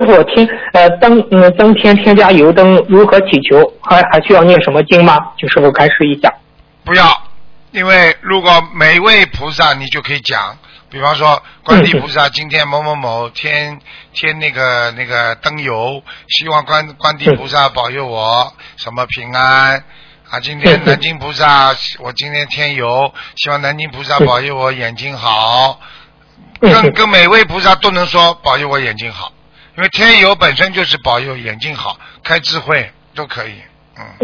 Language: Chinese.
傅增添加油灯如何祈求？还需要念什么经吗？请师傅开示一下。 不要，因为如果每位菩萨你就可以讲，比方说观地菩萨今天某某某添那个灯油，希望观地菩萨保佑我什么平安啊！今天南京菩萨，我今天添油，希望南京菩萨保佑我眼睛好。跟每位菩萨都能说保佑我眼睛好，因为添油本身就是保佑眼睛好，开智慧都可以。